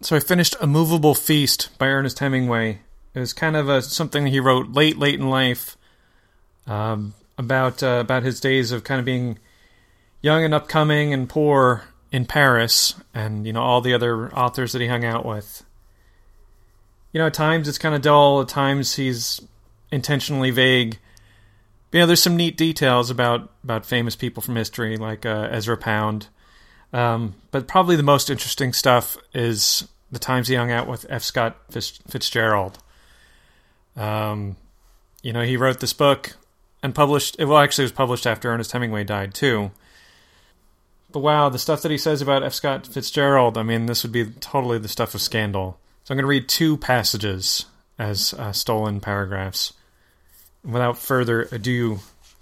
So I finished A Movable Feast by Ernest Hemingway. It was kind of something he wrote late in life, about his days of kind of being young and upcoming and poor in Paris, and all the other authors that he hung out with. At times it's kind of dull. At times he's intentionally vague. But, there's some neat details about famous people from history, like Ezra Pound. But probably the most interesting stuff is the times he hung out with F. Scott Fitzgerald. He wrote this book and published... Well, actually, it was published after Ernest Hemingway died, too. But wow, the stuff that he says about F. Scott Fitzgerald, this would be totally the stuff of scandal. So I'm going to read 2 passages as stolen paragraphs. Without further ado...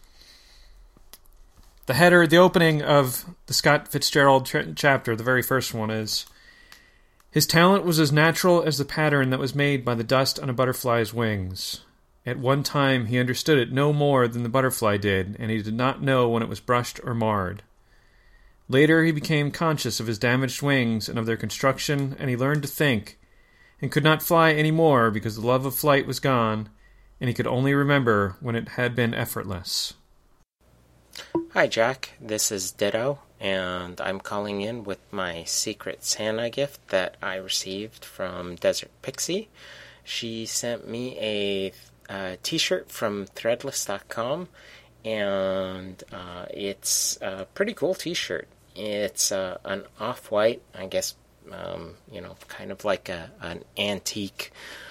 The opening of the Scott Fitzgerald chapter, the very first one, is, "His talent was as natural as the pattern that was made by the dust on a butterfly's wings. At one time he understood it no more than the butterfly did, and he did not know when it was brushed or marred. Later he became conscious of his damaged wings and of their construction, and he learned to think, and could not fly any more because the love of flight was gone, and he could only remember when it had been effortless." Hi Jack, this is Ditto, and I'm calling in with my Secret Santa gift that I received from Desert Pixie. She sent me a t-shirt from Threadless.com, and it's a pretty cool t-shirt. It's an off-white, I guess, kind of like an antique,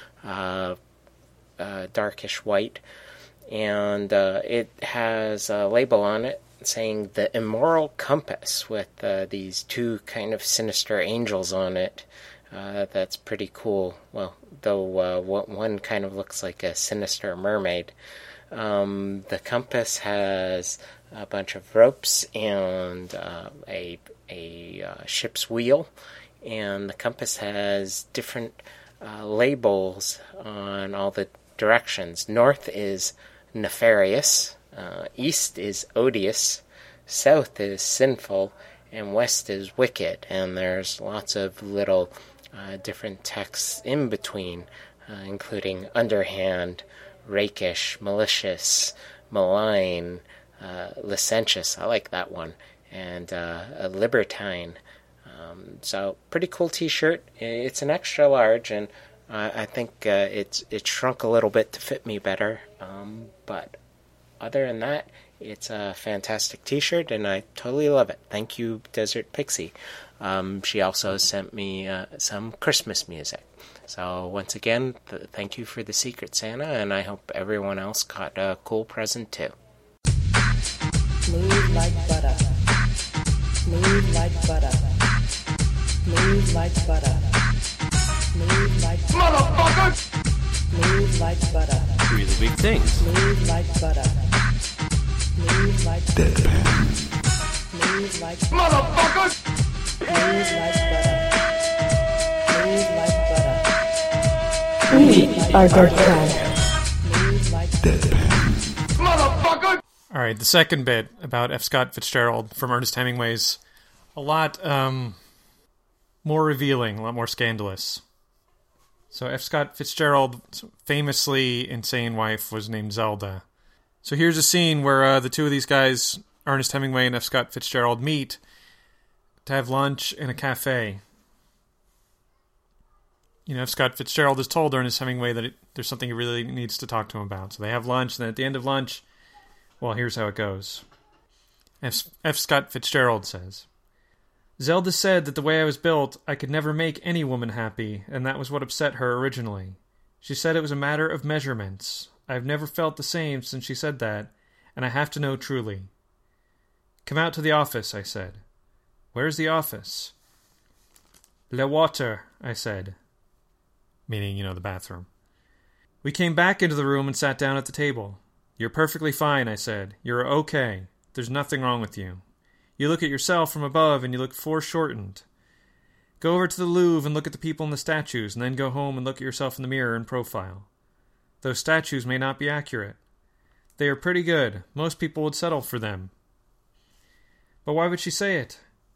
darkish white. And it has a label on it saying The Immoral Compass with these 2 kind of sinister angels on it. That's pretty cool. Well, though one kind of looks like a sinister mermaid. The compass has a bunch of ropes and a ship's wheel. And the compass has different labels on all the directions. North is nefarious, east is odious, south is sinful, and west is wicked. And there's lots of little different texts in between, including underhand, rakish, malicious, malign, licentious, I like that one, and a libertine. So pretty cool t-shirt. It's an extra large, and I think it shrunk a little bit to fit me better, but other than that, it's a fantastic t-shirt, and I totally love it. Thank you, Desert Pixie. She also sent me some Christmas music. So once again, thank you for the Secret Santa, and I hope everyone else got a cool present too. Smooth like butter. Smooth like butter. Smooth like butter. Smooth like motherfucker. Smooth like butter. Really big things. Smooth like butter. Smooth like Deadpan. Smooth like Motherfucker. Smooth like butter. Smooth like butter. We are Deadpan. Smooth like Deadpan. Motherfucker. All right, the second bit about F. Scott Fitzgerald from Ernest Hemingway's a lot more revealing, a lot more scandalous. So F. Scott Fitzgerald's famously insane wife was named Zelda. So here's a scene where the 2 of these guys, Ernest Hemingway and F. Scott Fitzgerald, meet to have lunch in a cafe. F. Scott Fitzgerald has told Ernest Hemingway that there's something he really needs to talk to him about. So they have lunch, and then at the end of lunch, well, here's how it goes. F. Scott Fitzgerald says, "Zelda said that the way I was built, I could never make any woman happy, and that was what upset her originally. She said it was a matter of measurements. I've never felt the same since she said that, and I have to know truly." "Come out to the office," I said. "Where's the office?" "Le water," I said. Meaning, the bathroom. We came back into the room and sat down at the table. "You're perfectly fine," I said. "You're okay. There's nothing wrong with you. You look at yourself from above and you look foreshortened. Go over to the Louvre and look at the people in the statues, and then go home and look at yourself in the mirror in profile. Those statues may not be accurate. They are pretty good. Most people would settle for them." "But why would she say it?"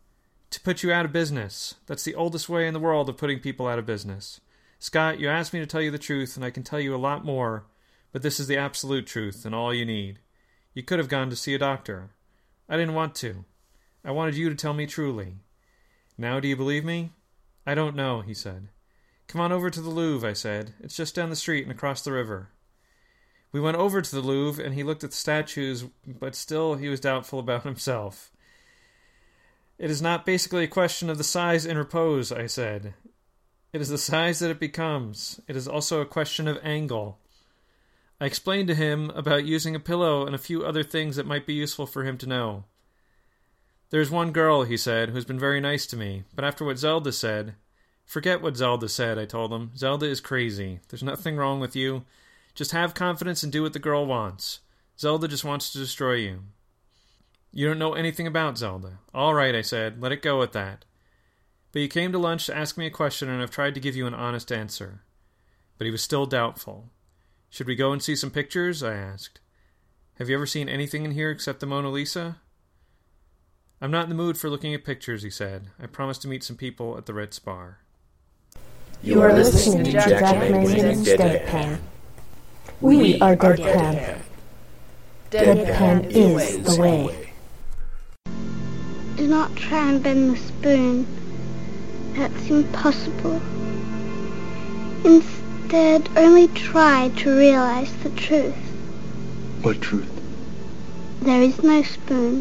To put you out of business. That's the oldest way in the world of putting people out of business. Scott, you asked me to tell you the truth, and I can tell you a lot more, but this is the absolute truth and all you need. You could have gone to see a doctor. I didn't want to. I wanted you to tell me truly. Now do you believe me? I don't know, he said. Come on over to the Louvre, I said. It's just down the street and across the river. We went over to the Louvre, and he looked at the statues, but still he was doubtful about himself. It is not basically a question of the size in repose, I said. It is the size that it becomes. It is also a question of angle. I explained to him about using a pillow and a few other things that might be useful for him to know. There's one girl, he said, who's been very nice to me, but after what Zelda said... Forget what Zelda said, I told him. Zelda is crazy. There's nothing wrong with you. Just have confidence and do what the girl wants. Zelda just wants to destroy you. You don't know anything about Zelda. All right, I said. Let it go at that. But you came to lunch to ask me a question, and I've tried to give you an honest answer. But he was still doubtful. Should we go and see some pictures? I asked. Have you ever seen anything in here except the Mona Lisa? I'm not in the mood for looking at pictures, he said. I promised to meet some people at the Ritz bar. You are listening to Jack Mangan's Deadpan. We are Deadpan. Deadpan is the way. Do not try and bend the spoon. That's impossible. Instead, only try to realize the truth. What truth? There is no spoon.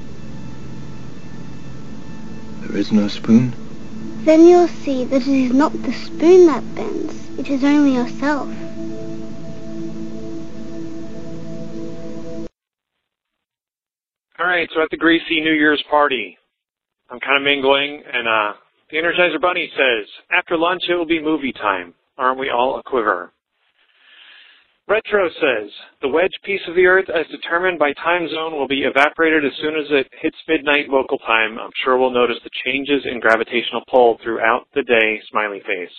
There is no spoon? Then you'll see that it is not the spoon that bends. It is only yourself. All right, so at the Greasy New Year's party, I'm kind of mingling, and the Energizer Bunny says, after lunch it will be movie time. Aren't we all a quiver? Retro says, the wedge piece of the Earth as determined by time zone will be evaporated as soon as it hits midnight local time. I'm sure we'll notice the changes in gravitational pull throughout the day, smiley face.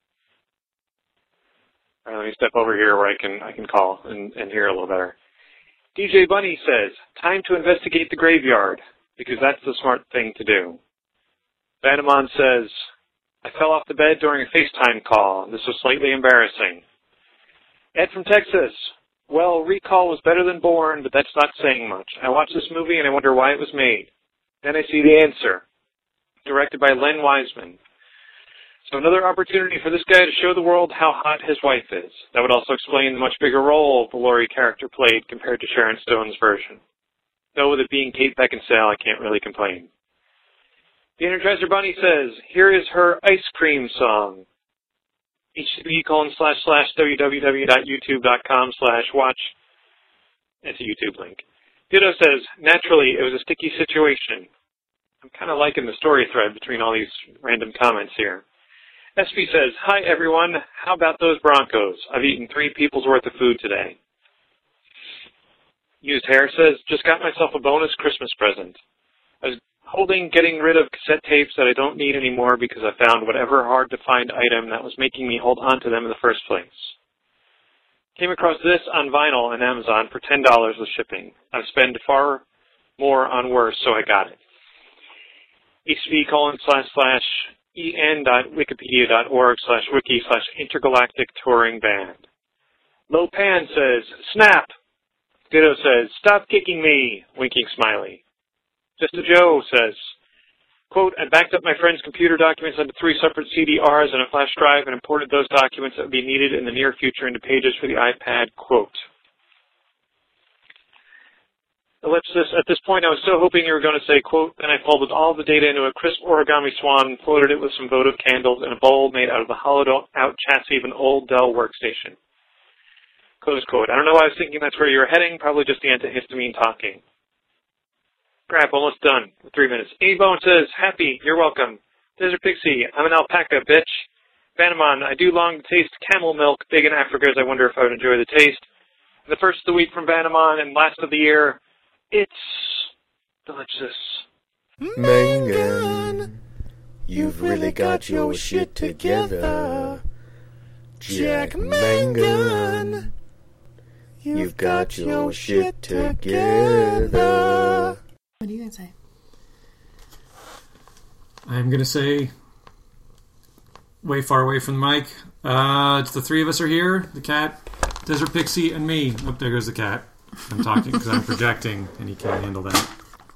All right, let me step over here where I can call and hear a little better. DJ Bunny says, time to investigate the graveyard, because that's the smart thing to do. Vanamon says, I fell off the bed during a FaceTime call. This was slightly embarrassing. Ed from Texas. Well, Recall was better than Bourne, but that's not saying much. I watched this movie and I wonder why it was made. Then I see The Answer, directed by Len Wiseman. So another opportunity for this guy to show the world how hot his wife is. That would also explain the much bigger role the Laurie character played compared to Sharon Stone's version. Though with it being Kate Beckinsale, I can't really complain. The Energizer Bunny says, here is her ice cream song. http://www.youtube.com/watch. It's a YouTube link. Ditto says, naturally, it was a sticky situation. I'm kind of liking the story thread between all these random comments here. SB says, hi everyone, how about those Broncos? I've eaten 3 people's worth of food today. Used Hair says, just got myself a bonus Christmas present. I was holding getting rid of cassette tapes that I don't need anymore because I found whatever hard-to-find item that was making me hold on to them in the first place. Came across this on vinyl on Amazon for $10 with shipping. I've spent far more on worse, so I got it. hv://en.wikipedia.org/wiki/intergalactic touring band. Low Pan says, snap! Ditto says, stop kicking me! Winking smiley. Just a Joe says, quote, I backed up my friend's computer documents onto 3 separate CDRs and a flash drive and imported those documents that would be needed in the near future into Pages for the iPad, quote. Ellipsis, at this point I was so hoping you were going to say, quote, then I folded all the data into a crisp origami swan, floated it with some votive candles in a bowl made out of the hollowed-out chassis of an old Dell workstation. Close quote. I don't know why I was thinking that's where you were heading, probably just the antihistamine talking. Crap, almost done. 3 minutes. A-Bone says, happy, you're welcome. Desert Pixie, I'm an alpaca, bitch. Vanamon, I do long to taste camel milk, big in Africa, as I wonder if I would enjoy the taste. The first of the week from Vanamon and last of the year, it's delicious. Mangan, you've really got your shit together. Jack Mangan, you've got your shit together. What are you going to say? I'm going to say, way far away from the mic, it's the three of us are here, the cat, Desert Pixie, and me. Oh, there goes the cat. I'm talking because I'm projecting, and he can't handle that.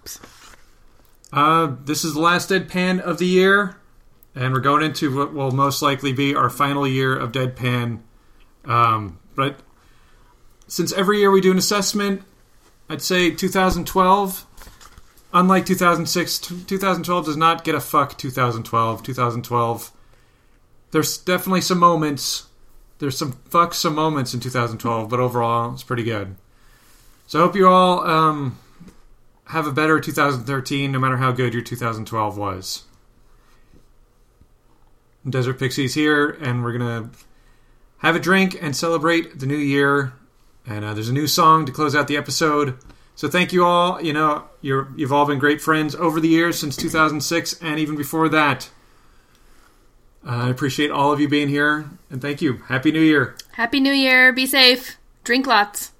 This is the last Deadpan of the year, and we're going into what will most likely be our final year of Deadpan. But since every year we do an assessment, I'd say 2012, unlike 2006, 2012 does not get a fuck 2012. 2012, there's definitely some moments. There's some moments in 2012, but overall, it's pretty good. So I hope you all have a better 2013, no matter how good your 2012 was. Desert Pixie's here, and we're going to have a drink and celebrate the new year. And there's a new song to close out the episode. So thank you all. You know, you've all been great friends over the years since 2006 and even before that. I appreciate all of you being here, and thank you. Happy New Year. Happy New Year. Be safe. Drink lots.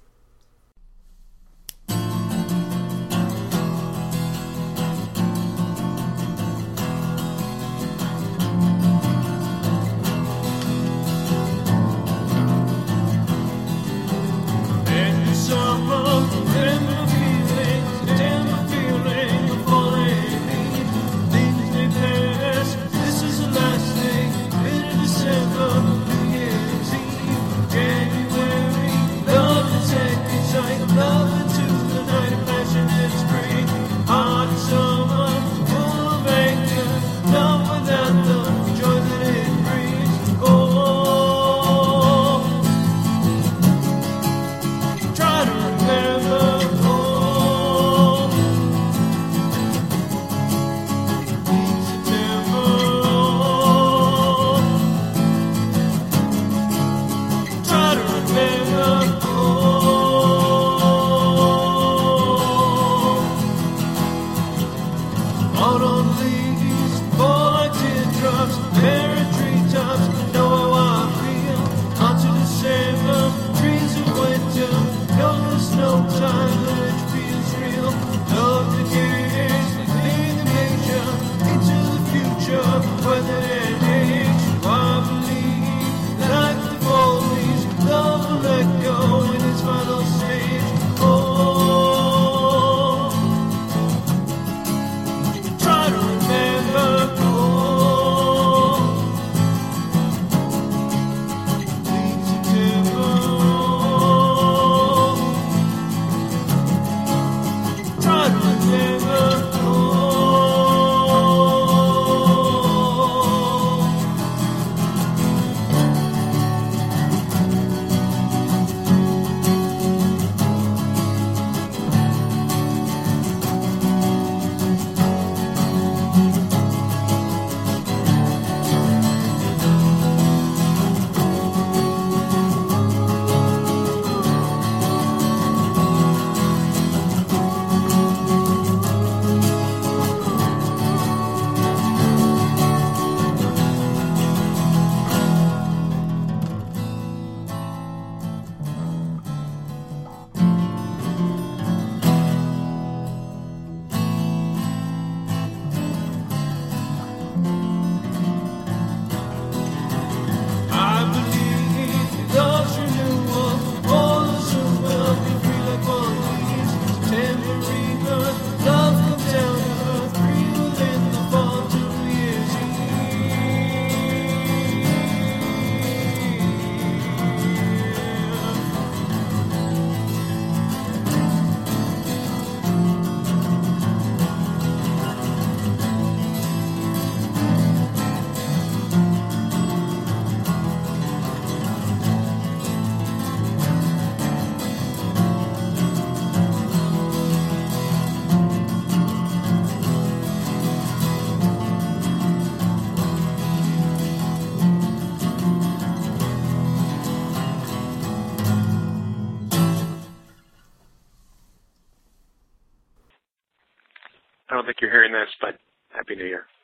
I don't think you're hearing this, but Happy New Year.